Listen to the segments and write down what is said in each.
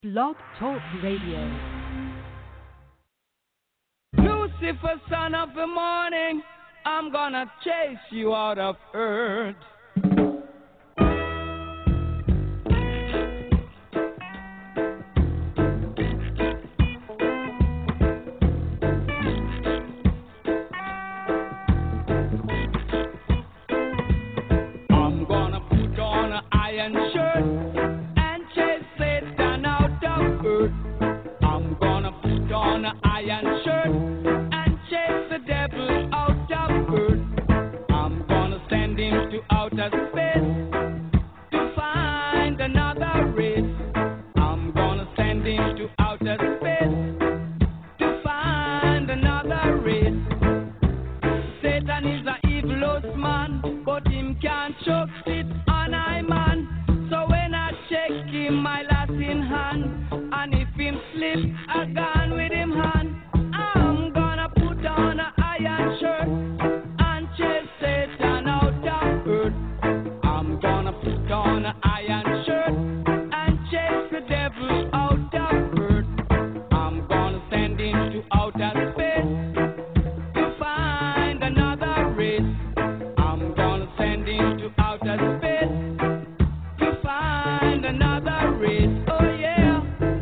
Blog Talk Radio. Lucifer, son of the morning, I'm gonna chase you out of earth. I'm gonna put on an iron shirt and chase Satan out of earth. I'm gonna put on an iron shirt and chase the devil out of earth. I'm gonna send him to outer space to find another race. I'm gonna send him to outer space to find another race. Satan is a evilest man, but him can't choke it on I man. So when I check him, my last in hand, and if him slip, I gone with him hand. I'm gonna put on an iron shirt and chase Satan out of earth. I'm gonna put on an iron shirt and chase the devil out of earth. I'm gonna send him to outer space to find another race. I'm gonna send him to outer space to find another race. Oh yeah.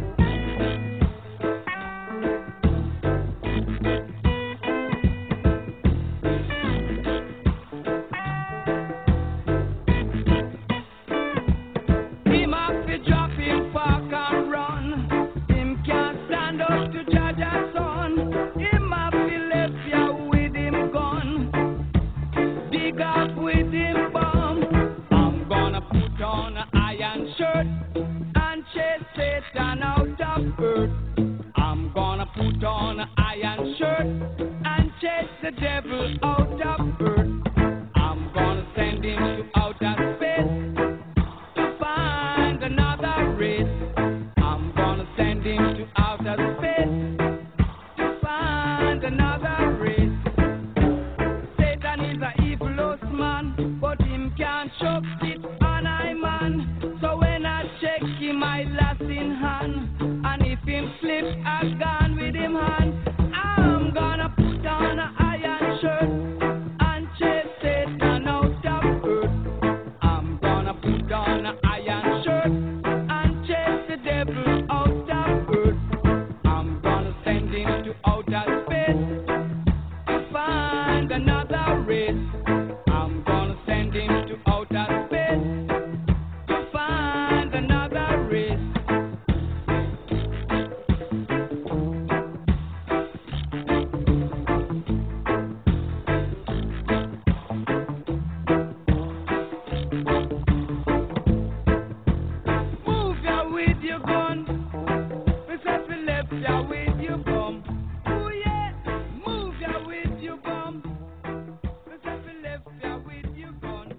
Him have to drop him park and run. Him can't stand up to judge a son. Him have to left ya with him gun. Dig up with him bomb. I'm gonna put on an iron shirt and chase Satan out of earth. I'm gonna put on an iron shirt and chase the devil out of earth. I'm gonna send him to outer space to find another race. I'm gonna send him to outer space to find another race. Satan is a evilest man, but him can't choke it on I man. So when I check him, I last in hand, and if him flip, I gone with him hand. I'm gonna put on an iron shirt and chase Satan out of earth. I'm gonna put on an iron shirt and chase the devil out of earth. I'm gonna send him to outer space to find another race. I'm gonna send him to outer space to find another race. Move ya with your gun. We said we left ya with your bum. Oh yeah, move ya with your bum. We said we left ya with your gun.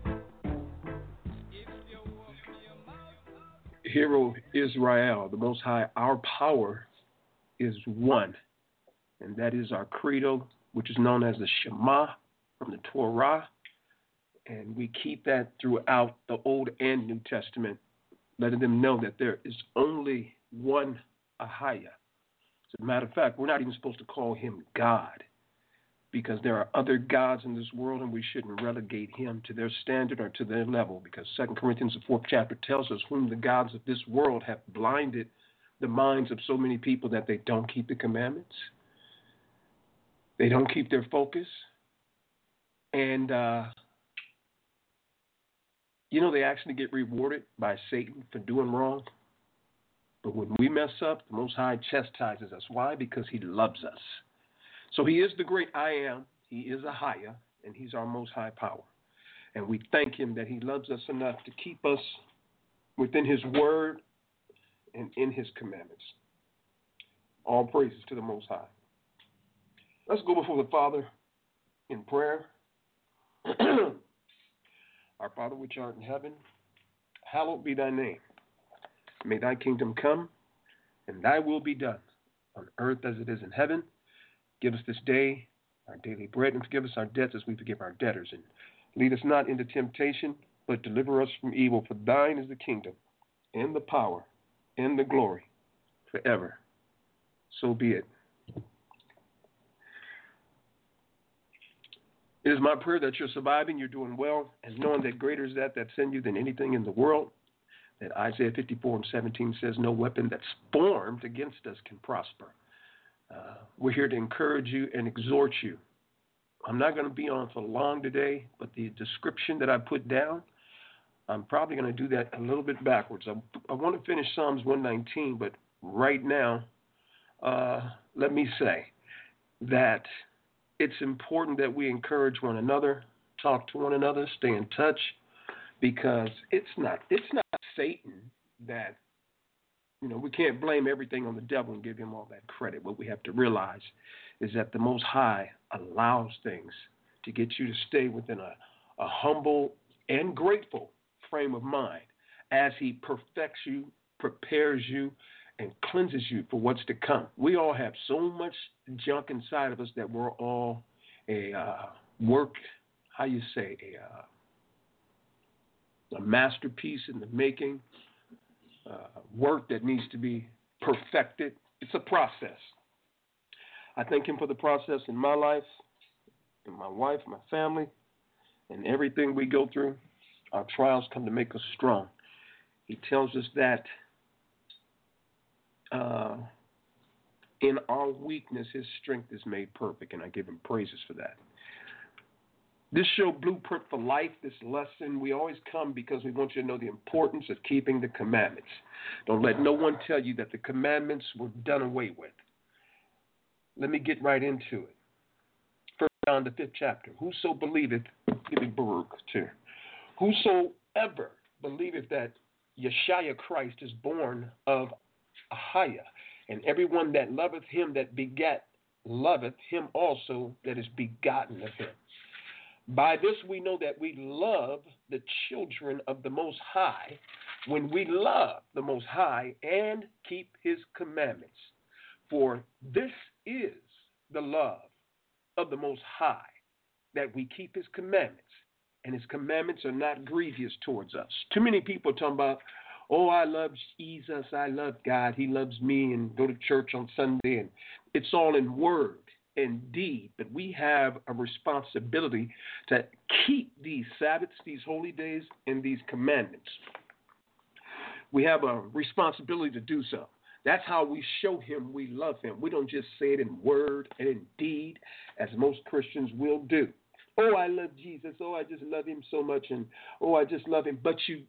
If you open your mouth. Hero Israel, the Most High, our power is one, and that is our credo, which is known as the Shema from the Torah, and we keep that throughout the Old and New Testament, letting them know that there is only one Ahaya. As a matter of fact, we're not even supposed to call him God, because there are other gods in this world, and we shouldn't relegate him to their standard or to their level, because 2 Corinthians, the 4th chapter, tells us whom the gods of this world have blinded the minds of so many people that they don't keep the commandments. They don't keep their focus. And, they actually get rewarded by Satan for doing wrong. But when we mess up, the Most High chastises us. Why? Because he loves us. So he is the great I am. He is Ahaya, and he's our Most High power. And we thank him that he loves us enough to keep us within his word and in his commandments. All praises to the Most High. Let's go before the Father in prayer. Our Father which art in heaven, hallowed be thy name. May thy kingdom come, and thy will be done, on earth as it is in heaven. Give us this day our daily bread, and forgive us our debts as we forgive our debtors. And lead us not into temptation, but deliver us from evil. For thine is the kingdom, and the power, and the glory forever. So be it. It is my prayer that you're surviving, you're doing well, and knowing that greater is that's in you than anything in the world. That Isaiah 54:17 says, no weapon that's formed against us can prosper. We're here to encourage you and exhort you. I'm not going to be on for long today, but the description that I put down, I'm probably going to do that a little bit backwards. I want to finish Psalms 119, but right now, let me say that it's important that we encourage one another, talk to one another, stay in touch, because it's not Satan that, we can't blame everything on the devil and give him all that credit. What we have to realize is that the Most High allows things to get you to stay within a humble and grateful frame of mind as he perfects you, prepares you, and cleanses you for what's to come. We all have so much junk inside of us that we're all a masterpiece in the making, work that needs to be perfected. It's a process. I thank him for the process in my life, and my wife, my family, and everything we go through. Our trials come to make us strong. He tells us that in our weakness, his strength is made perfect, and I give him praises for that. This show, Blueprint for Life, this lesson, we always come because we want you to know the importance of keeping the commandments. Don't let no one tell you that the commandments were done away with. Let me get right into it. 1 John, the 5th chapter. Whoso believeth, give me Baruch too. Whosoever believeth that Yeshua Christ is born of Ahiah, and everyone that loveth him that begat, loveth him also that is begotten of him. By this we know that we love the children of the Most High when we love the Most High and keep his commandments. For this is the love of the Most High, that we keep his commandments, and his commandments are not grievous towards us. Too many people are talking about, oh, I love Jesus, I love God, he loves me, and go to church on Sunday, and it's all in word and deed, but we have a responsibility to keep these Sabbaths, these holy days, and these commandments. We have a responsibility to do so. That's how we show him we love him. We don't just say it in word and in deed, as most Christians will do. Oh, I love Jesus. Oh, I just love him so much, and oh, I just love him. But you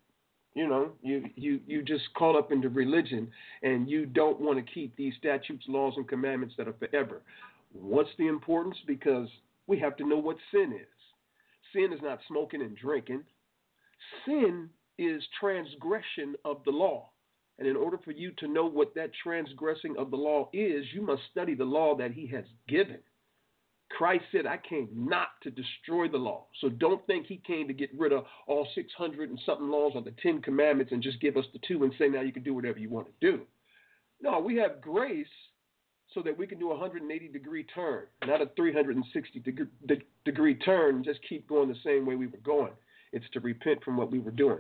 just caught up into religion, and you don't want to keep these statutes, laws, and commandments that are forever. What's the importance? Because we have to know what sin is. Sin is not smoking and drinking. Sin is transgression of the law. And in order for you to know what that transgressing of the law is, you must study the law that he has given. Christ said, I came not to destroy the law. So don't think he came to get rid of all 600 and something laws or the 10 commandments and just give us the 2 and say, now you can do whatever you want to do. No, we have grace so that we can do a 180-degree turn, not a 360-degree turn, and just keep going the same way we were going. It's to repent from what we were doing.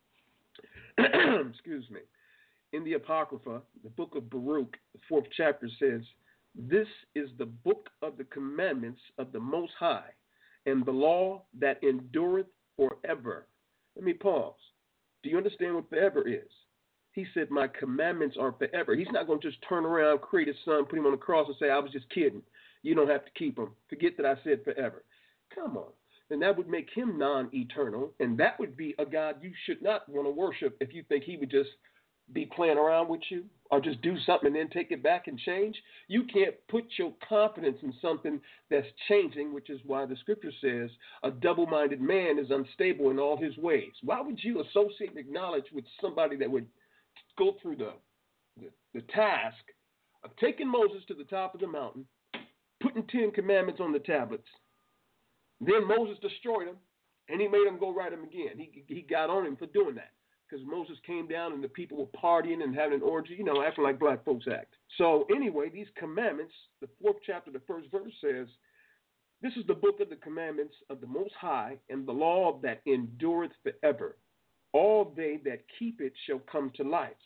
Excuse me. In the Apocrypha, the book of Baruch, the 4th chapter says, this is the book of the commandments of the Most High, and the law that endureth forever. Let me pause. Do you understand what forever is? He said, my commandments are forever. He's not going to just turn around, create his son, put him on the cross, and say, I was just kidding. You don't have to keep them. Forget that I said forever. Come on. Then that would make him non-eternal, and that would be a God you should not want to worship if you think he would just be playing around with you or just do something and then take it back and change. You can't put your confidence in something that's changing, which is why the scripture says a double-minded man is unstable in all his ways. Why would you associate and acknowledge with somebody that would go through the task of taking Moses to the top of the mountain, putting 10 commandments on the tablets? Then Moses destroyed him, and he made him go write them again. He got on him for doing that because Moses came down and the people were partying and having an orgy, acting like black folks act. So anyway, these commandments, the 4th chapter, the 1st verse says, this is the book of the commandments of the Most High and the law that endureth forever. All they that keep it shall come to life.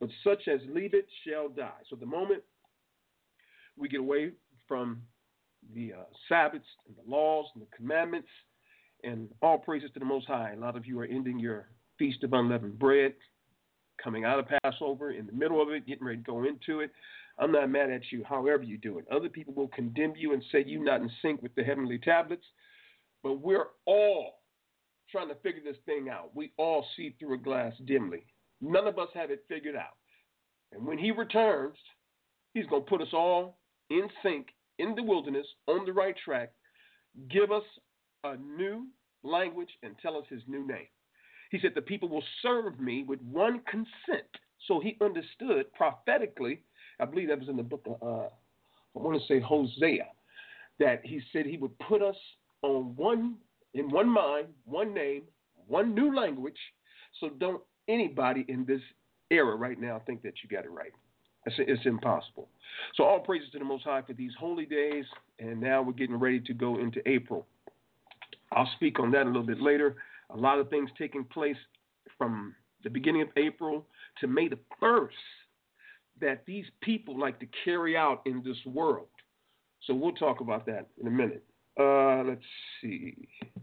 but such as leave it shall die. So the moment we get away from the Sabbaths and the laws and the commandments, and all praises to the Most High. A lot of you are ending your Feast of Unleavened Bread, coming out of Passover, in the middle of it, getting ready to go into it. I'm not mad at you, however you do it. Other people will condemn you and say you're not in sync with the heavenly tablets, but we're all trying to figure this thing out. We all see through a glass dimly. None of us have it figured out. And when he returns, he's going to put us all in sync, in the wilderness, on the right track, give us a new language, and tell us his new name. He said the people will serve me with one consent. So he understood prophetically, I believe that was in the book of, I want to say Hosea, that he said he would put us on in one mind, one name, one new language. So don't anybody in this era right now think that you got it right. It's impossible. So all praises to the Most High for these holy days, and now we're getting ready to go into April. I'll speak on that a little bit later. A lot of things taking place from the beginning of April to May the 1st that these people like to carry out in this world. So we'll talk about that in a minute. Let's see.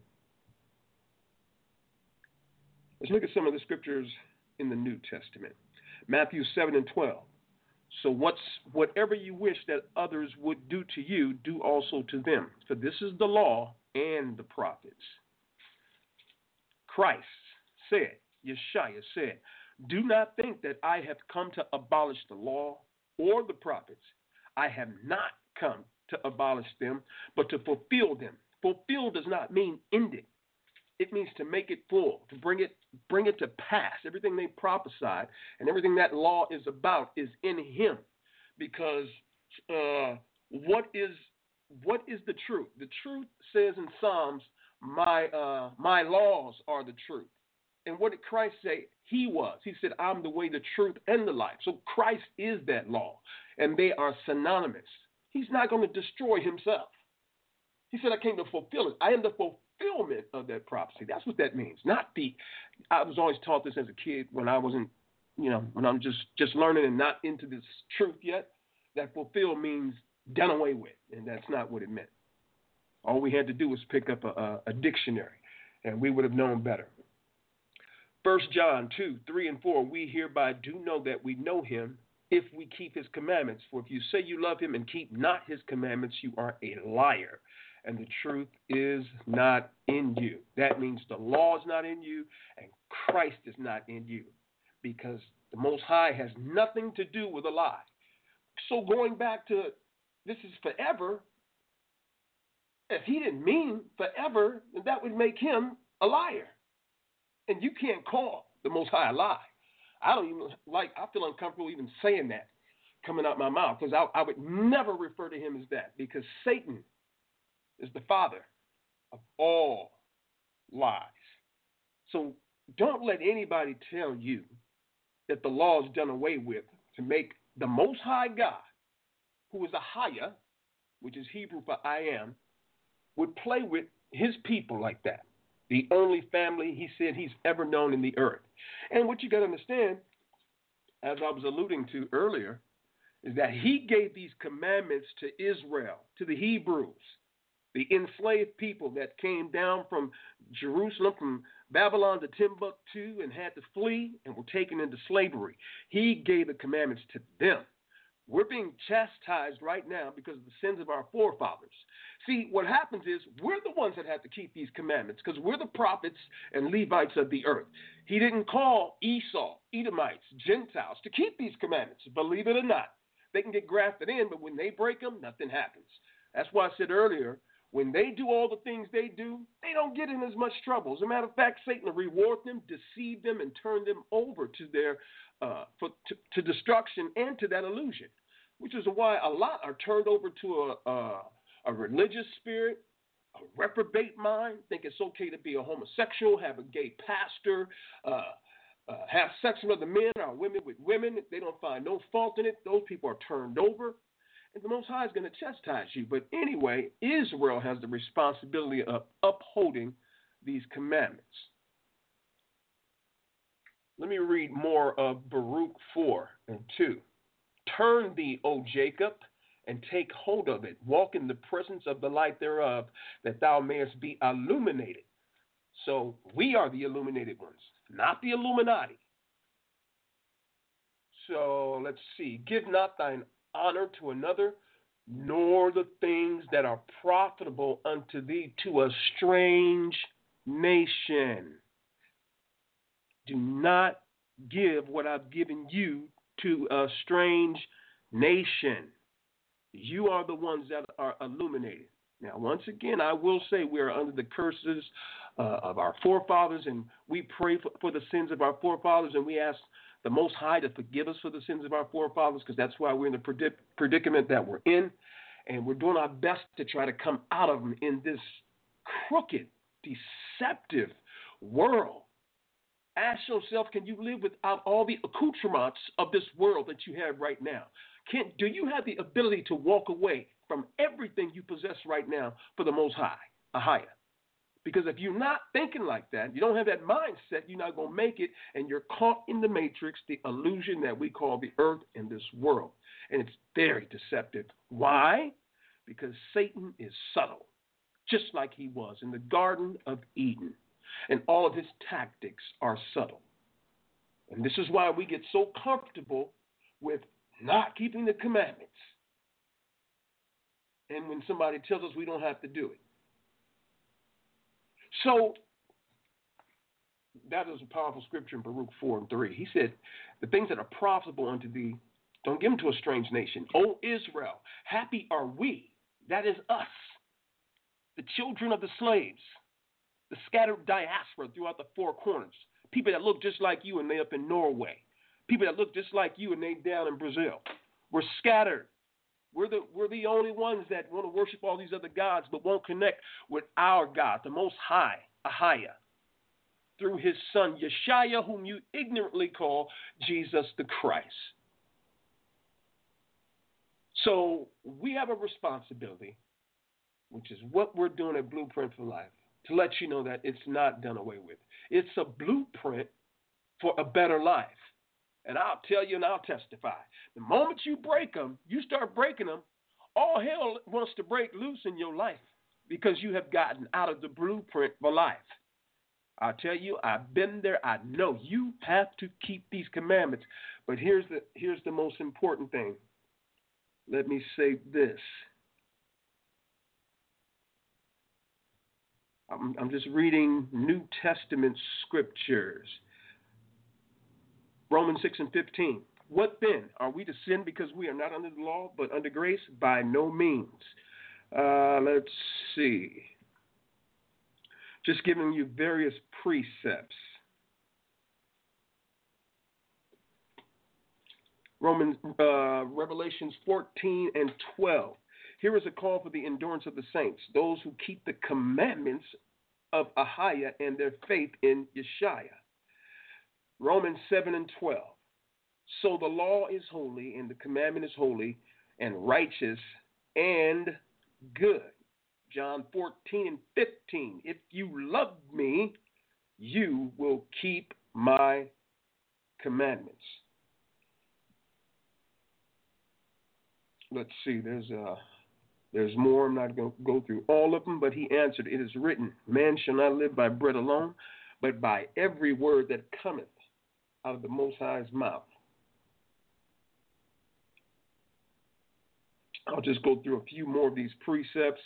Let's look at some of the scriptures in the New Testament. Matthew 7:12. So whatever you wish that others would do to you, do also to them. For this is the law and the prophets. Christ said, Yeshua said, do not think that I have come to abolish the law or the prophets. I have not come to abolish them, but to fulfill them. Fulfill does not mean end it. It means to make it full, to bring it to pass. Everything they prophesied and everything that law is about is in him. Because what is the truth? The truth says in Psalms, my laws are the truth. And what did Christ say? He was. He said, I'm the way, the truth, and the life. So Christ is that law, and they are synonymous. He's not going to destroy himself. He said, I came to fulfill it. I am the fulfillment of that prophecy. That's what that means. I was always taught this as a kid when I wasn't, when I'm just learning and not into this truth yet, that fulfill means done away with, and that's not what it meant. All we had to do was pick up a dictionary, and we would have known better. 1 John 2:3-4, we hereby do know that we know him if we keep his commandments. For if you say you love him and keep not his commandments, you are a liar, and the truth is not in you. That means the law is not in you, and Christ is not in you, because the Most High has nothing to do with a lie. So going back to this is forever, if he didn't mean forever, then that would make him a liar. And you can't call the Most High a lie. I feel uncomfortable even saying that coming out my mouth, because I would never refer to him as that, because Satan is the father of all lies. So don't let anybody tell you that the law is done away with to make the Most High God, who is a Haya, which is Hebrew for I am, would play with his people like that. The only family he said he's ever known in the earth. And what you got to understand, as I was alluding to earlier, is that he gave these commandments to Israel, to the Hebrews, the enslaved people that came down from Jerusalem, from Babylon to Timbuktu, and had to flee and were taken into slavery. He gave the commandments to them. We're being chastised right now because of the sins of our forefathers. See, what happens is we're the ones that have to keep these commandments because we're the prophets and Levites of the earth. He didn't call Esau, Edomites, Gentiles to keep these commandments. Believe it or not, they can get grafted in, but when they break them, nothing happens. That's why I said earlier, when they do all the things they do, they don't get in as much trouble. As a matter of fact, Satan will reward them, deceive them, and turn them over to their to destruction and to that illusion, which is why a lot are turned over to a religious spirit, a reprobate mind, think it's okay to be a homosexual, have a gay pastor, have sex with other men or women with women. They don't find no fault in it. Those people are turned over. And the Most High is going to chastise you. But anyway, Israel has the responsibility of upholding these commandments. Let me read more of Baruch 4 and 2. Turn thee, O Jacob, and take hold of it. Walk in the presence of the light thereof, that thou mayest be illuminated. So we are the illuminated ones, not the Illuminati. So let's see. Give not thine honor to another, nor the things that are profitable unto thee to a strange nation. Do not give what I've given you to a strange nation. You are the ones that are illuminated. Now, once again, I will say we are under the curses of our forefathers, and we pray for the sins of our forefathers, and we ask the Most High to forgive us for the sins of our forefathers, because that's why we're in the predicament that we're in, and we're doing our best to try to come out of them in this crooked, deceptive world. Ask yourself, can you live without all the accoutrements of this world that you have right now? Do you have the ability to walk away from everything you possess right now for the Most High, Ahia? Because if you're not thinking like that, you don't have that mindset, you're not going to make it, and you're caught in the matrix, the illusion that we call the earth and this world. And it's very deceptive. Why? Because Satan is subtle, just like he was in the Garden of Eden. And all of his tactics are subtle. And this is why we get so comfortable with not keeping the commandments. And when somebody tells us we don't have to do it. So that is a powerful scripture in Baruch 4 and 3. He said, the things that are profitable unto thee, don't give them to a strange nation. O Israel, happy are we, that is us, the children of the slaves, the scattered diaspora throughout the four corners, people that look just like you and they up in Norway, people that look just like you and they down in Brazil. We're scattered. We're the only ones that want to worship all these other gods but won't connect with our God, the Most High, Ahia, through his son Yeshua, whom you ignorantly call Jesus the Christ. So we have a responsibility, which is what we're doing at Blueprint for Life, to let you know that it's not done away with. It's a blueprint for a better life. And I'll tell you and I'll testify. The moment you break them, you start breaking them, all hell wants to break loose in your life because you have gotten out of the blueprint for life. I'll tell you, I've been there. I know you have to keep these commandments. But here's the most important thing. Let me say this. I'm just reading New Testament scriptures. Romans 6 and 15. What then? Are we to sin because we are not under the law but under grace? By no means. Let's see. Just giving you various precepts. Revelations 14 and 12. Here is a call for the endurance of the saints, those who keep the commandments of Ahia and their faith in Yeshua. Romans 7 and 12. So the law is holy, and the commandment is holy, and righteous, and good. John 14 and 15. If you love me, you will keep my commandments. Let's see, there's more. I'm not going to go through all of them, but he answered, it is written, man shall not live by bread alone, but by every word that cometh out of the Most High's mouth. I'll just go through a few more of these precepts.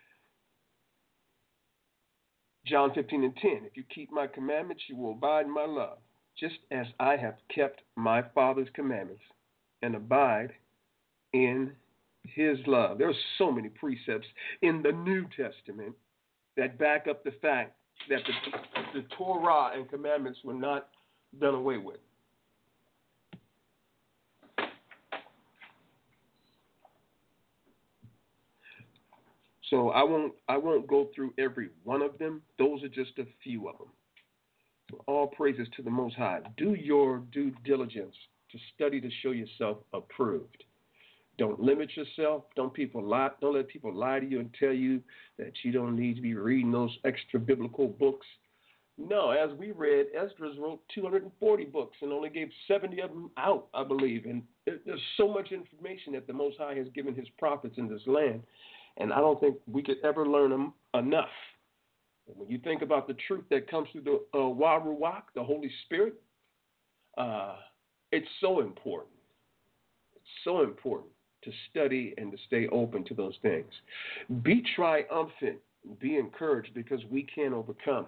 John 15 and 10. If you keep my commandments, you will abide in my love, just as I have kept my Father's commandments and abide in his love. There are so many precepts in the New Testament that back up the fact that the Torah and commandments were not done away with. So I won't go through every one of them. Those are just a few of them. So all praises to the Most High. Do your due diligence to study to show yourself approved. Don't limit yourself. Don't let people lie to you and tell you that you don't need to be reading those extra biblical books. No, as we read, Esdras wrote 240 books and only gave 70 of them out, I believe. And there's so much information that the Most High has given his prophets in this land. And I don't think we could ever learn them enough. And when you think about the truth that comes through the Waruach, the Holy Spirit, it's so important. It's so important to study and to stay open to those things. Be triumphant. Be encouraged because we can overcome.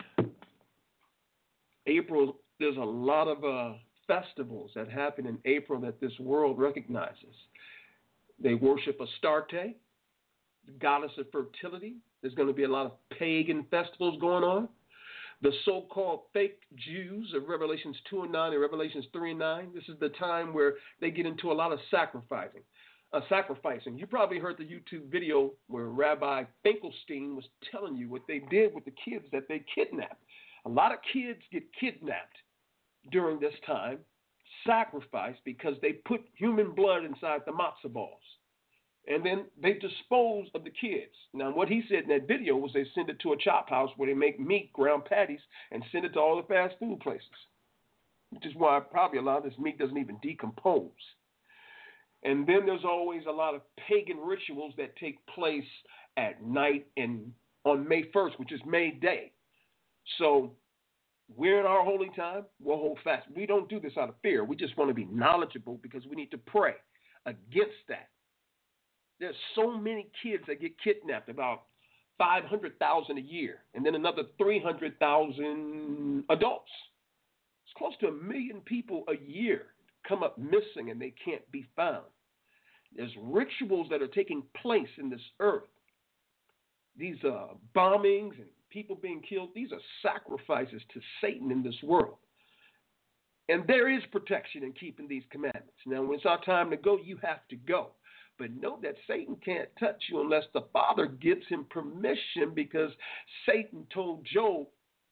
April, there's a lot of festivals that happen in April that this world recognizes. They worship Astarte, the goddess of fertility. There's going to be a lot of pagan festivals going on. The so-called fake Jews of Revelations 2 and 9 and Revelations 3 and 9, this is the time where they get into a lot of sacrificing. You probably heard the YouTube video where Rabbi Finkelstein was telling you what they did with the kids that they kidnapped. A lot of kids get kidnapped during this time, sacrificed because they put human blood inside the matzo balls. And then they dispose of the kids. Now, what he said in that video was they send it to a chop house where they make meat, ground patties, and send it to all the fast food places, which is why probably a lot of this meat doesn't even decompose. And then there's always a lot of pagan rituals that take place at night and on May 1st, which is May Day. So we're in our holy time. We'll hold fast. We don't do this out of fear. We just want to be knowledgeable because we need to pray against that. There's so many kids that get kidnapped, about 500,000 a year, and then another 300,000 adults. It's close to 1 million people a year come up missing and they can't be found. There's rituals that are taking place in this earth. These bombings and people being killed, these are sacrifices to Satan in this world. And there is protection in keeping these commandments. Now, when it's our time to go, you have to go. But know that Satan can't touch you unless the Father gives him permission, because Satan told Job,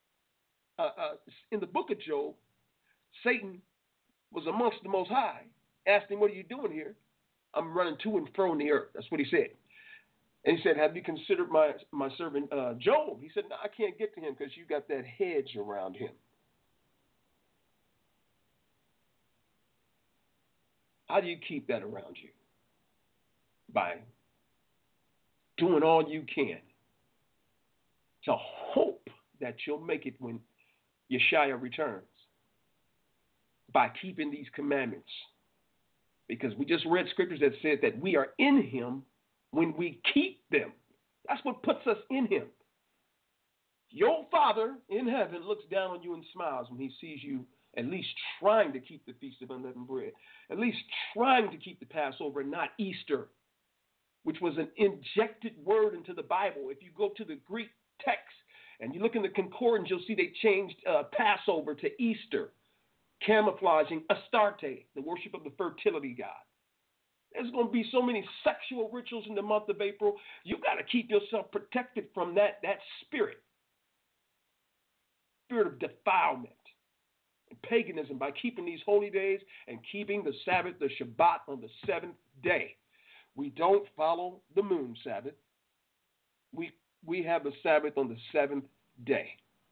in the book of Job, Satan was amongst the Most High, asked him, what are you doing here? I'm running to and fro in the earth. That's what he said. And he said, have you considered my servant Job? He said, no, I can't get to him because you got that hedge around him. How do you keep that around you? By doing all you can to hope that you'll make it when Yeshua returns. By keeping these commandments. Because we just read scriptures that said that we are in him when we keep them. That's what puts us in him. Your Father in heaven looks down on you and smiles when he sees you at least trying to keep the Feast of Unleavened Bread, at least trying to keep the Passover, not Easter, which was an injected word into the Bible. If you go to the Greek text and you look in the concordance, you'll see they changed Passover to Easter, camouflaging Astarte, the worship of the fertility god. There's going to be so many sexual rituals in the month of April. You got to keep yourself protected from that spirit of defilement and paganism by keeping these holy days and keeping the Sabbath, the Shabbat, on the seventh day. We don't follow the moon Sabbath. We have the Sabbath on the seventh day.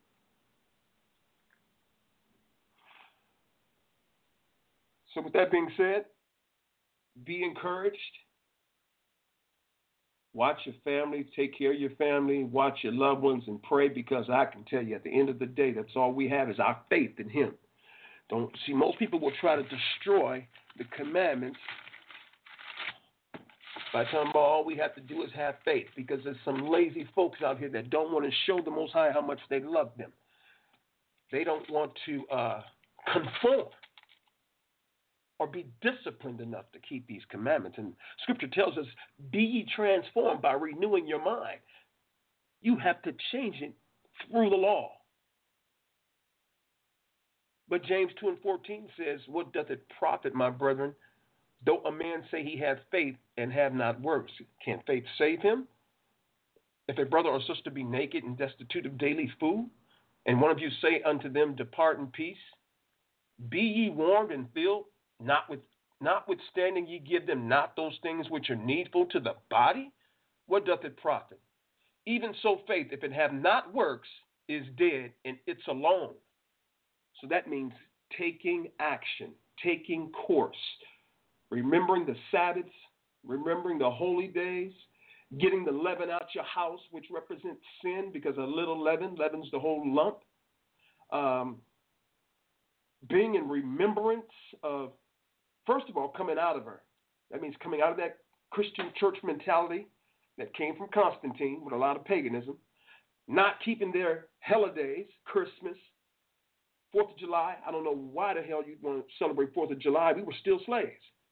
So with that being said, be encouraged. Watch your family, take care of your family, watch your loved ones, and pray, because I can tell you at the end of the day, that's all we have is our faith in him. Don't see, most people will try to destroy the commandments by telling them all we have to do is have faith, because there's some lazy folks out here that don't want to show the Most High how much they love them. They don't want to conform or be disciplined enough to keep these commandments. And Scripture tells us, be ye transformed by renewing your mind. You have to change it through the law. But James 2 and 14 says, what doth it profit, my brethren, though a man say he hath faith and have not works? Can faith save him? If a brother or sister be naked and destitute of daily food, and one of you say unto them, depart in peace, be ye warmed and filled, notwithstanding ye give them not those things which are needful to the body, what doth it profit? Even so faith, if it have not works, is dead and it's alone. So that means taking action, taking course, remembering the Sabbaths, remembering the holy days, getting the leaven out your house, which represents sin, because a little leaven leavens the whole lump. Being in remembrance of, first of all, coming out of her. That means coming out of that Christian church mentality that came from Constantine with a lot of paganism, not keeping their holidays, Christmas, 4th of July. I don't know why the hell you'd want to celebrate 4th of July. We were still slaves.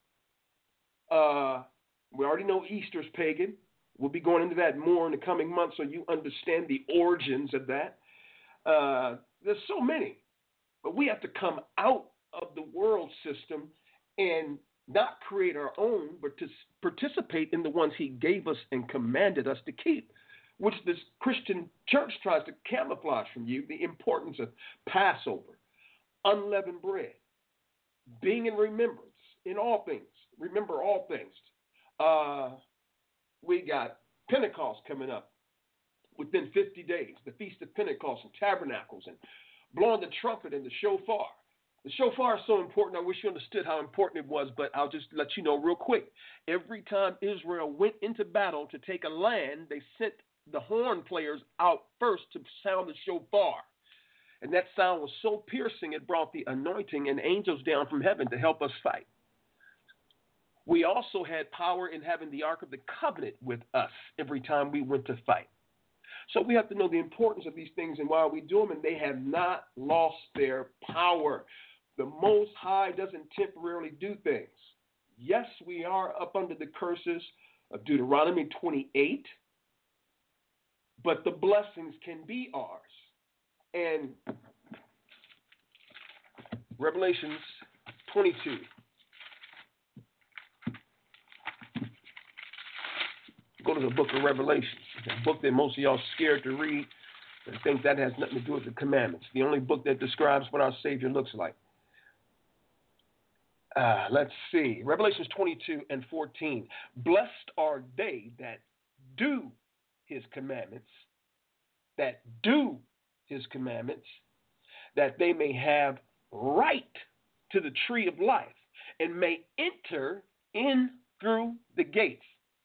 We already know Easter's pagan. We'll be going into that more in the coming months so you understand the origins of that. There's so many. But we have to come out of the world system and not create our own, but to participate in the ones he gave us and commanded us to keep, which this Christian church tries to camouflage from you, the importance of Passover, unleavened bread, being in remembrance in all things. Remember all things. We got Pentecost coming up within 50 days, the Feast of Pentecost and Tabernacles, and blowing the trumpet and the shofar. The shofar is so important. I wish you understood how important it was, but I'll just let you know real quick. Every time Israel went into battle to take a land, they sent the horn players out first to sound the shofar. And that sound was so piercing, it brought the anointing and angels down from heaven to help us fight. We also had power in having the Ark of the Covenant with us every time we went to fight. So we have to know the importance of these things and why we do them, and they have not lost their power. The Most High doesn't temporarily do things. Yes, we are up under the curses of Deuteronomy 28, but the blessings can be ours. And Revelations 22. Go to the book of Revelations, a book that most of y'all are scared to read and think that has nothing to do with the commandments. The only book that describes what our Savior looks like. Let's see. Revelations 22 and 14. Blessed are they that do his commandments, that do his commandments, that they may have right to the tree of life and may enter in through the gates.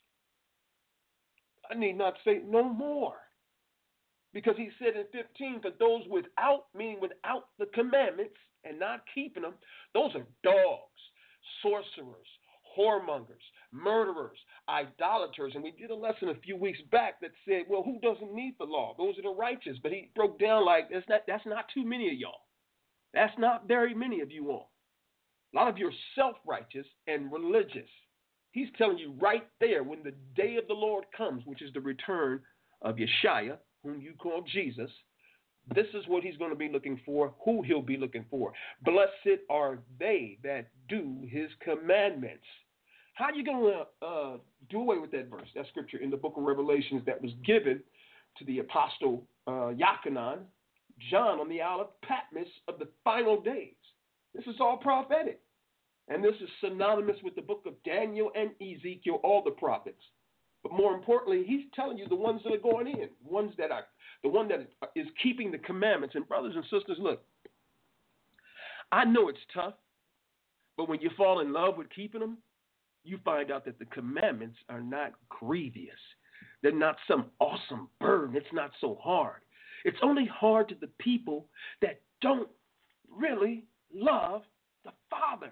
I need not say no more. Because he said in 15, for those without, meaning without the commandments and not keeping them, those are dogs, sorcerers, whoremongers, murderers, idolaters. And we did a lesson a few weeks back that said, well, who doesn't need the law? Those are the righteous. But he broke down like, that's not too many of y'all. That's not very many of you all. A lot of you are self-righteous and religious. He's telling you right there, when the day of the Lord comes, which is the return of Yeshua, whom you call Jesus, this is what he's going to be looking for, who he'll be looking for. Blessed are they that do his commandments. How are you going to do away with that verse, that scripture in the book of Revelations that was given to the apostle Yochanan, John, on the Isle of Patmos of the final days? This is all prophetic. And this is synonymous with the book of Daniel and Ezekiel, all the prophets. But more importantly, he's telling you the ones that are going in, the one that is keeping the commandments. And brothers and sisters, look, I know it's tough, but when you fall in love with keeping them, you find out that the commandments are not grievous. They're not some awesome burden. It's not so hard. It's only hard to the people that don't really love the Father.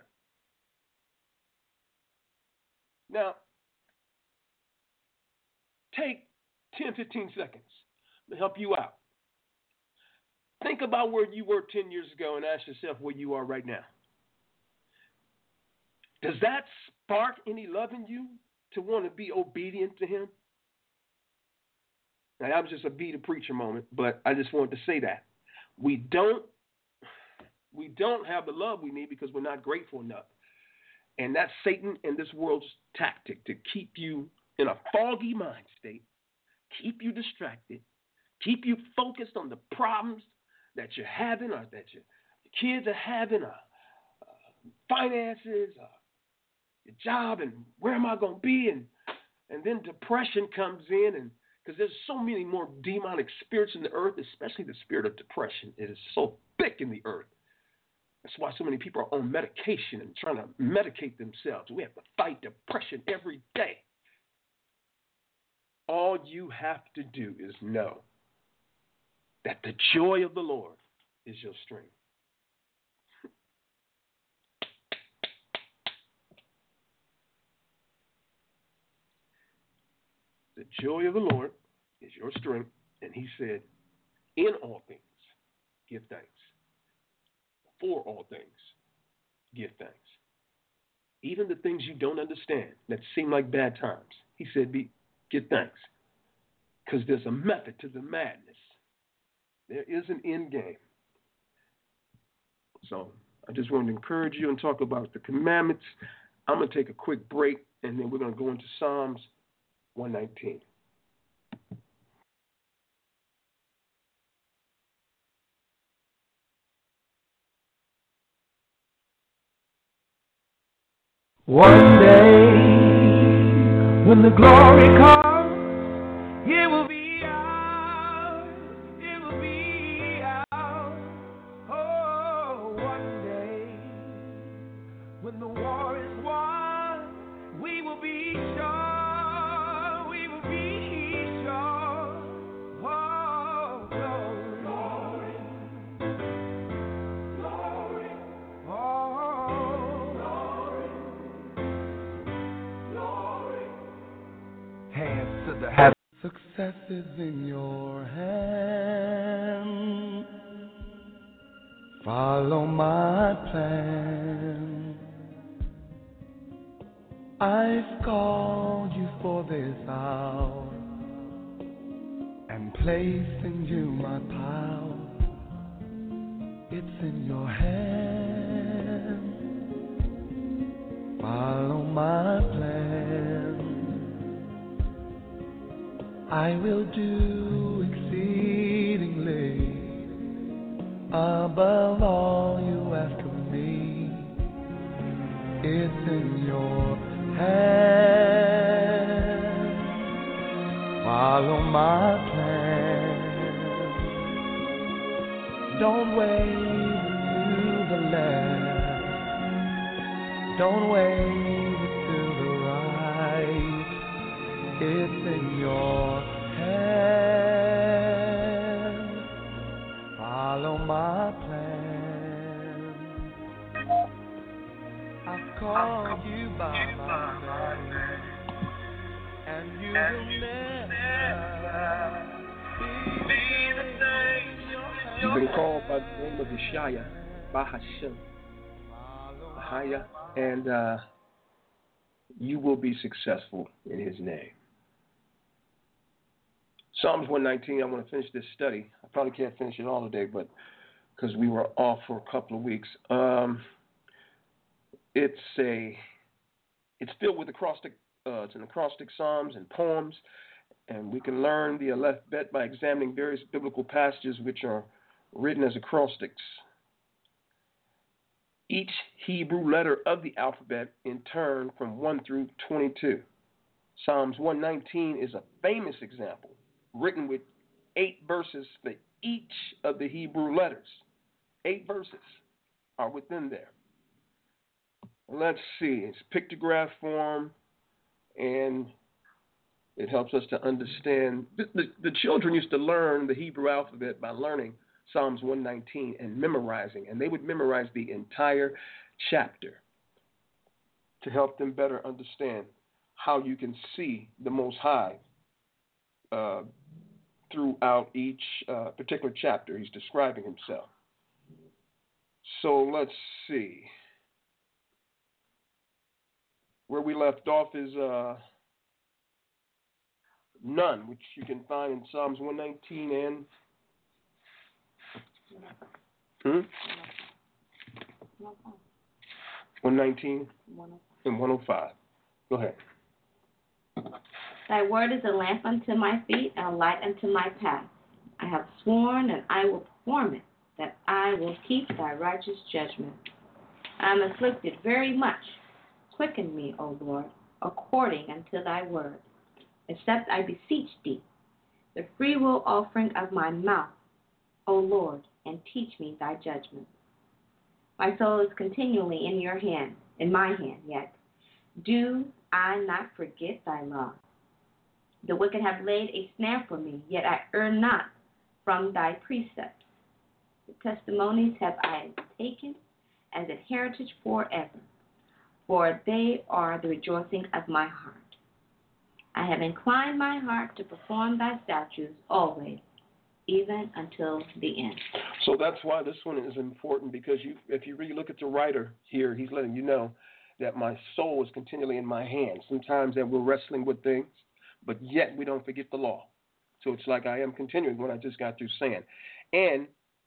Now, take 10, 15 seconds to help you out. Think about where you were 10 years ago and ask yourself where you are right now. Does that spark any love in you to want to be obedient to him? Now, that was just a beat a preacher moment, but I just wanted to say that. We don't have the love we need because we're not grateful enough. And that's Satan and this world's tactic to keep you in a foggy mind state, keep you distracted, keep you focused on the problems that you're having or that your kids are having, finances, your job, and where am I going to be? And then depression comes in and Because there's so many more demonic spirits in the earth, especially the spirit of depression. It is so thick in the earth. That's why so many people are on medication and trying to medicate themselves. We have to fight depression every day. All you have to do is know that the joy of the Lord is your strength. The joy of the Lord is your strength. And he said, in all things, give thanks. For all things, give thanks. Even the things you don't understand that seem like bad times, he said, give thanks. Because there's a method to the madness. There is an end game. So I just wanted to encourage you and talk about the commandments. I'm going to take a quick break, and then we're going to go into Psalms 119. One day, when the glory comes, it will be ours, it will be ours. Oh, one day, when the war is won, we will be sure, we will be sure. Oh, glory, glory, glory. Oh, glory, glory. Hands to the heavens. Success is in your hand. Follow my plan. I've called you for this hour and placed in you my power. It's in your hand. Follow my plan. I will do exceedingly above all you ask of me. It's in your hand. Follow my plan. Don't wait to the left. Don't wait to the right. It's in your hand. Follow my plan. I've called you by my name, and you will never be the same. You've been called by the name of Yeshaya, Bahashem, Bahaya, and you will be successful in his name. Psalms 119, I want to finish this study. I probably can't finish it all today, but because we were off for a couple of weeks. It's filled with acrostic, it's an acrostic psalms and poems, and we can learn the alphabet by examining various biblical passages which are written as acrostics. Each Hebrew letter of the alphabet in turn from 1 through 22. Psalms 119 is a famous example, written with 8 verses for each of the Hebrew letters. 8 verses are within there. Let's see, it's pictograph form, and it helps us to understand. The children used to learn the Hebrew alphabet by learning Psalms 119 and memorizing, and they would memorize the entire chapter to help them better understand how you can see the Most High throughout each particular chapter. He's describing himself. So let's see. Where we left off is none, which you can find in Psalms 119 and 119 and 105. Go ahead. Thy word is a lamp unto my feet and a light unto my path. I have sworn and I will perform it, that I will keep thy righteous judgment. I am afflicted very much. Quicken me, O Lord, according unto thy word. Except I beseech thee, the freewill offering of my mouth, O Lord, and teach me thy judgments. My soul is continually in your hand, in my hand, yet do I not forget thy law. The wicked have laid a snare for me, yet I err not from thy precepts. The testimonies have I taken as a heritage forever, for they are the rejoicing of my heart. I have inclined my heart to perform thy statutes always, even until the end. So that's why this one is important, because if you really look at the writer here, he's letting you know that my soul is continually in my hand. Sometimes that we're wrestling with things, but yet we don't forget the law. So it's like I am continuing what I just got through saying. And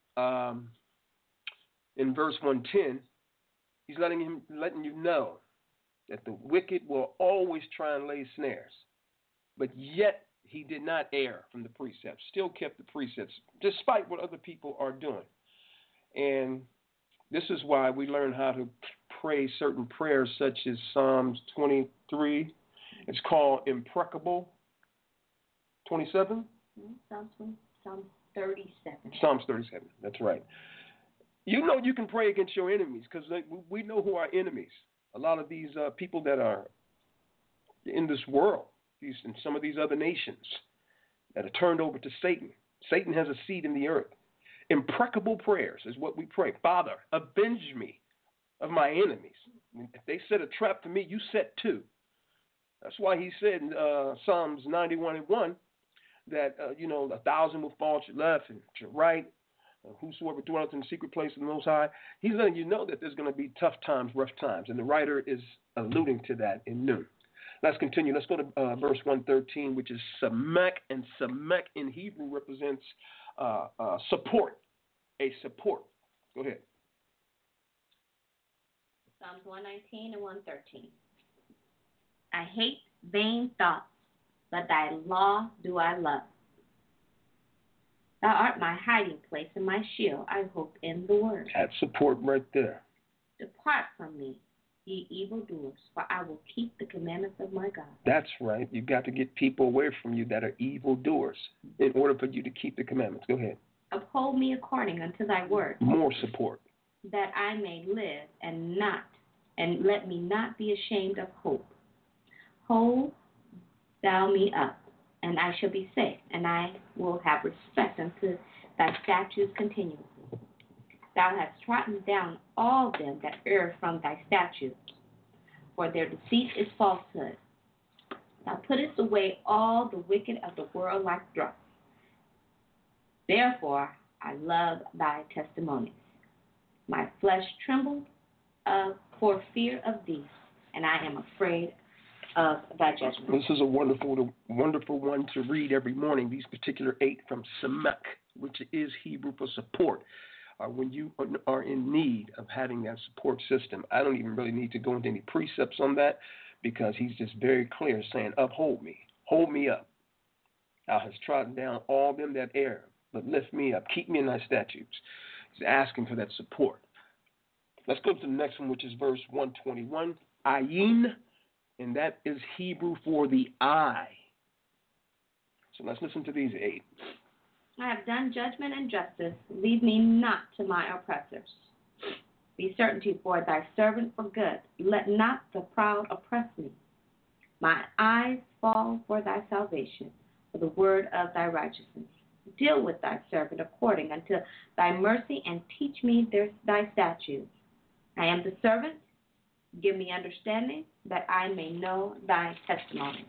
in verse 110, he's letting you know that the wicked will always try and lay snares, but yet he did not err from the precepts, still kept the precepts, despite what other people are doing. And this is why we learn how to pray certain prayers, such as Psalms 23. It's called impreccable. 27? Psalms 37. Psalms 37, that's right. You know you can pray against your enemies, because we know who are enemies. A lot of these people that are in this world, and some of these other nations that are turned over to Satan. Satan has a seed in the earth. Impreccable prayers is what we pray. Father, avenge me of my enemies. If they set a trap for me, you set two. That's why he said in Psalms 91:1 that, 1,000 will fall at your left and at your right. Whosoever dwelleth in the secret place of the Most High. He's letting you know that there's going to be tough times, rough times. And the writer is alluding to that in Nun. Let's continue. Let's go to verse 113, which is Samek. And Samek in Hebrew represents support, a support. Go ahead. Psalms 119 and 113. I hate vain thoughts, but thy law do I love. Thou art my hiding place and my shield. I hope in the word. That's support right there. Depart from me, ye evildoers, for I will keep the commandments of my God. That's right. You've got to get people away from you that are evildoers in order for you to keep the commandments. Go ahead. Uphold me according unto thy word. More support. That I may live and let me not be ashamed of hope. Hold thou me up, and I shall be safe, and I will have respect unto thy statutes continually. Thou hast trodden down all them that err from thy statutes, for their deceit is falsehood. Thou puttest away all the wicked of the world like dross. Therefore I love thy testimonies. My flesh trembled for fear of thee, and I am afraid of thy judgment. This is a wonderful one to read every morning, these particular 8 from Samek, which is Hebrew for support. When you are in need of having that support system, I don't even really need to go into any precepts on that, because he's just very clear saying, uphold me, hold me up. Thou hast trodden down all them that err, but lift me up, keep me in thy statutes. He's asking for that support. Let's go to the next one, which is verse 121, ayin, and that is Hebrew for the eye. So let's listen to these 8. I have done judgment and justice. Leave me not to my oppressors. Be certainty for thy servant for good. Let not the proud oppress me. My eyes fall for thy salvation, for the word of thy righteousness. Deal with thy servant according unto thy mercy, and teach me thy statutes. I am the servant. Give me understanding, that I may know thy testimony.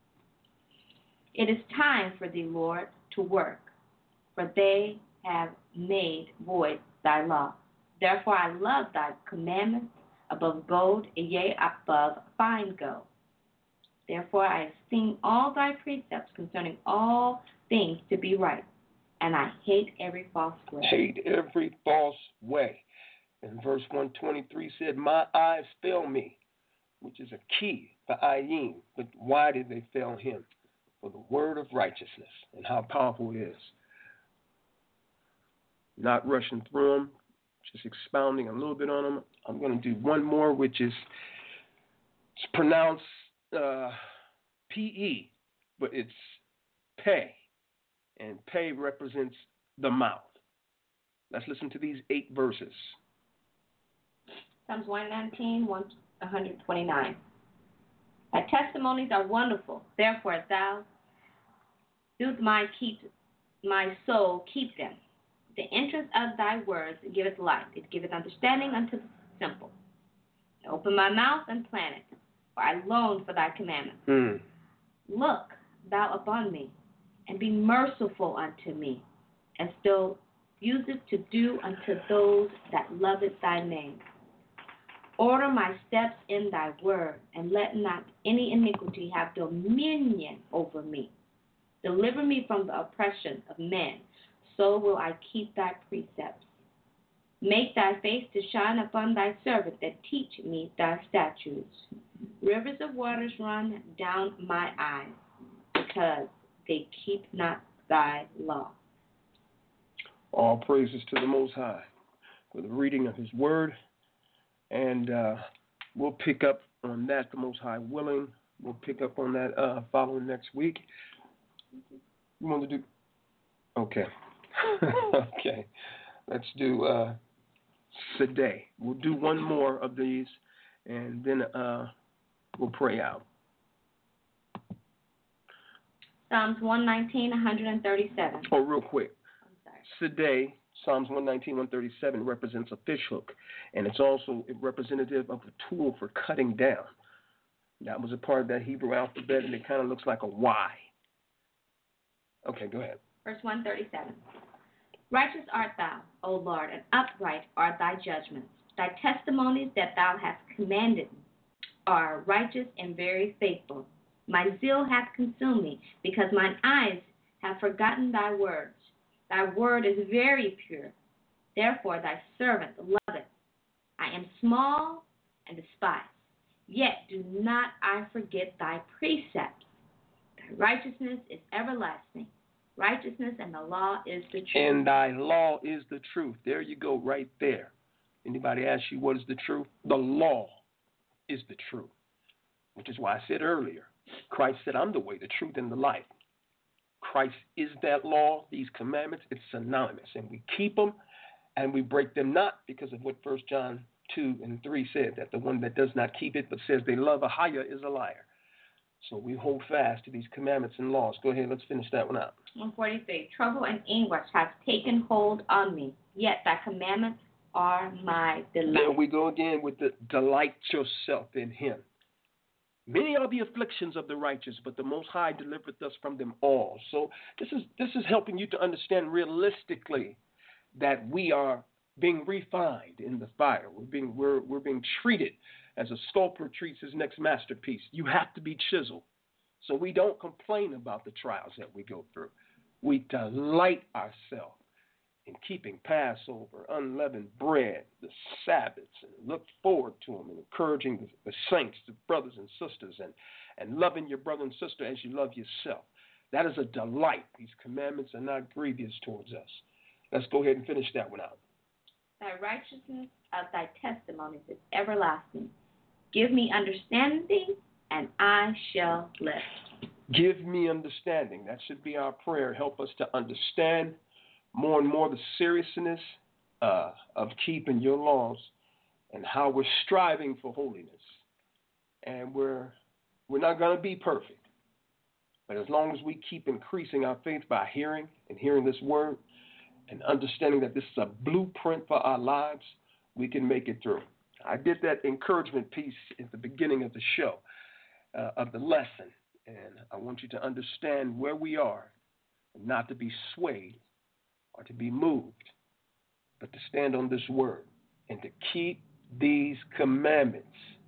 It is time for thee, Lord, to work, for they have made void thy law. Therefore I love thy commandments above gold, yea, above fine gold. Therefore I esteem all thy precepts concerning all things to be right, and I hate every false way. Hate every false way. And verse 123 said, my eyes fail me, which is a key for ayin. But why did they fail him? For the word of righteousness, and how powerful it is. Not rushing through them, just expounding a little bit on them. I'm going to do one more, which is pronounced P-E, but it's pay. and Pe represents the mouth. Let's listen to these 8 verses. Psalms 119, 129. Thy testimonies are wonderful, therefore thou dost my soul keep them. The interest of thy words giveth light, it giveth understanding unto the simple. I open my mouth and plan it, for I long for thy commandments. Look thou upon me, and be merciful unto me, and still use it to do unto those that loveth thy name. Order my steps in thy word, and let not any iniquity have dominion over me. Deliver me from the oppression of men, so will I keep thy precepts. Make thy face to shine upon thy servant that teach me thy statutes. Rivers of waters run down my eyes, because they keep not thy law. All praises to the Most High for the reading of his word. And we'll pick up on that, the Most High willing. We'll pick up on that following next week. You want to do? Okay. Okay. Let's do today. We'll do one more of these, and then we'll pray out. Psalms 119, 137. Oh, real quick. I'm sorry. Today, Psalms 119, 137 represents a fishhook, and it's also a representative of a tool for cutting down. That was a part of that Hebrew alphabet, and it kind of looks like a Y. Okay, go ahead. Verse 137. Righteous art thou, O Lord, and upright are thy judgments. Thy testimonies that thou hast commanded are righteous and very faithful. My zeal hath consumed me, because mine eyes have forgotten thy words. Thy word is very pure. Therefore thy servant loveth. I am small and despised. Yet do not I forget thy precepts. Thy righteousness is everlasting. Righteousness and the law is the truth. And thy law is the truth. There you go, right there. Anybody ask you what is the truth? The law is the truth, which is why I said earlier, Christ said, I'm the way, the truth, and the life. Christ is that law, these commandments. It's synonymous, and we keep them and we break them not because of what 1 John 2 and 3 said, that the one that does not keep it but says they love Ahia is a liar. So we hold fast to these commandments and laws. Go ahead, let's finish that one out. 143. Trouble and anguish have taken hold on me, yet thy commandments are my delight. There we go again with the delight yourself in him. Many are the afflictions of the righteous, but the Most High delivereth us from them all. So this is helping you to understand realistically that we are being refined in the fire. We're being treated as a sculptor treats his next masterpiece. You have to be chiseled. So we don't complain about the trials that we go through. We delight ourselves in keeping Passover, unleavened bread, the Sabbaths, and look forward to them, and encouraging the saints, the brothers and sisters, and loving your brother and sister as you love yourself. That is a delight. These commandments are not grievous towards us. Let's go ahead and finish that one out. Thy righteousness of thy testimonies is everlasting. Give me understanding, and I shall live. Give me understanding. That should be our prayer. Help us to understand more and more the seriousness of keeping your laws and how we're striving for holiness. And we're not going to be perfect. But as long as we keep increasing our faith by hearing this word and understanding that this is a blueprint for our lives, we can make it through. I did that encouragement piece at the beginning of the show, of the lesson. And I want you to understand where we are, and not to be swayed or to be moved, but to stand on this word and to keep these commandments.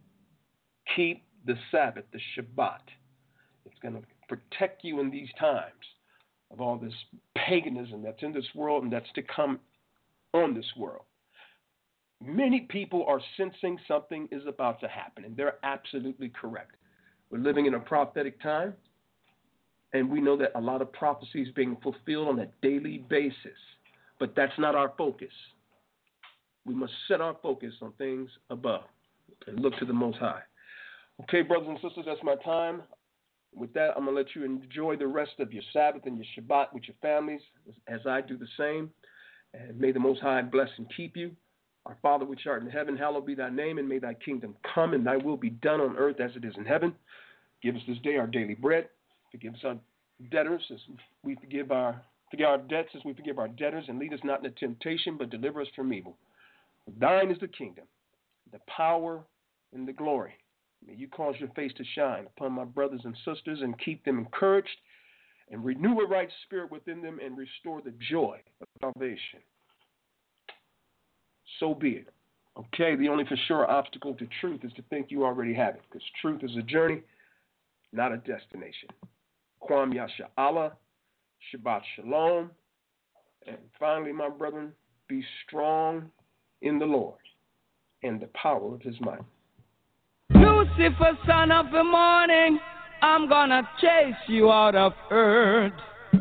Keep the Sabbath, the Shabbat. It's going to protect you in these times of all this paganism that's in this world and that's to come on this world. Many people are sensing something is about to happen, and they're absolutely correct. We're living in a prophetic time, and we know that a lot of prophecy is being fulfilled on a daily basis, but that's not our focus. We must set our focus on things above and look to the Most High. Okay, brothers and sisters, that's my time. With that, I'm going to let you enjoy the rest of your Sabbath and your Shabbat with your families as I do the same. And may the Most High bless and keep you. Our Father which art in heaven, hallowed be thy name, and may thy kingdom come, and thy will be done on earth as it is in heaven. Give us this day our daily bread. Forgive us our debtors as we forgive our debts as we forgive our debtors, and lead us not into temptation, but deliver us from evil. For thine is the kingdom, the power, and the glory. May you cause your face to shine upon my brothers and sisters and keep them encouraged and renew a right spirit within them and restore the joy of salvation. So be it. Okay, the only for sure obstacle to truth is to think you already have it, because truth is a journey, not a destination. Kwam Yasha Allah, Shabbat Shalom, and finally, my brethren, be strong in the Lord and the power of his might. Lucifer, son of the morning, I'm gonna chase you out of earth.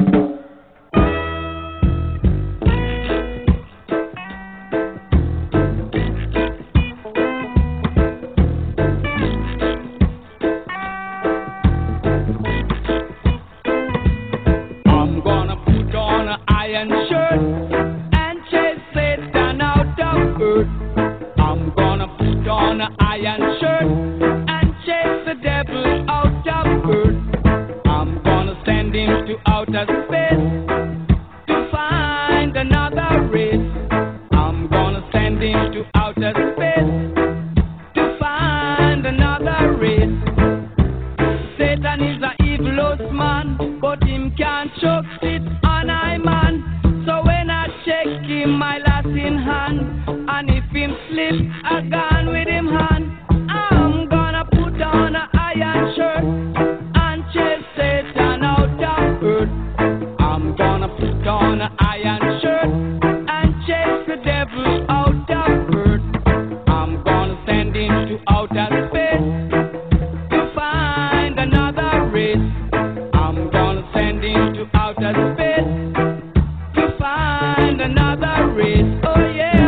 I'm gonna put on an iron shirt and chase Satan out of earth. I'm gonna put on an iron shirt and chase the devil out of earth. I'm gonna send him to outer space to find another race. I'm gonna send him to outer space to find another race. Satan is a evilous man, but him can't choke it on I man. So when I check him, my last in hand, and if him slip, I gone with him hand. I'm gonna put on an iron shirt and chase Satan out of earth. I'm gonna put on an iron shirt and chase the devil out of earth. I'm gonna send him to outer space to find another race. I'm gonna send him to outer space to find another race. Oh yeah.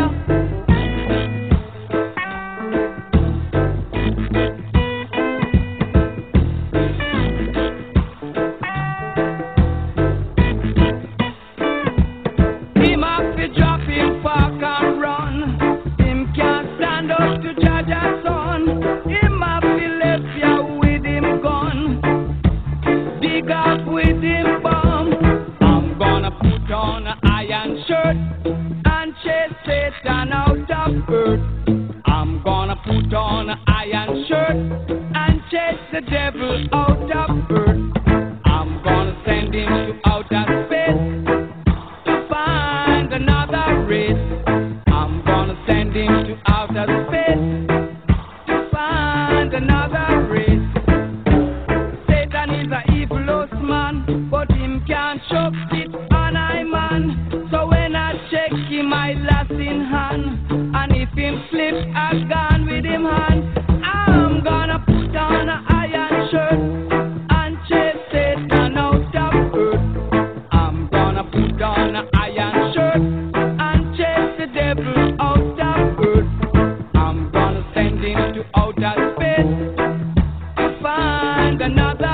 Him have to drop him park and run. Him can't stand up to judge a son. Him have to left ya with him gun. Dig up with him bomb. I'm gonna put on an iron shirt and chase Satan out of earth. I'm gonna put on an iron shirt and chase the devil out of earth. I'm gonna send him to outer space to find another race. I'm gonna send him to outer space to find another race. Satan is a evilous man, but him can't choke it on I man. So when I check him, I last in hand, and if him slip, I gone with him hand. I'm gonna put on an iron shirt and chase Satan out of earth. I'm gonna put on an iron shirt and chase the devil out of earth. I'm gonna send him to outer space to find another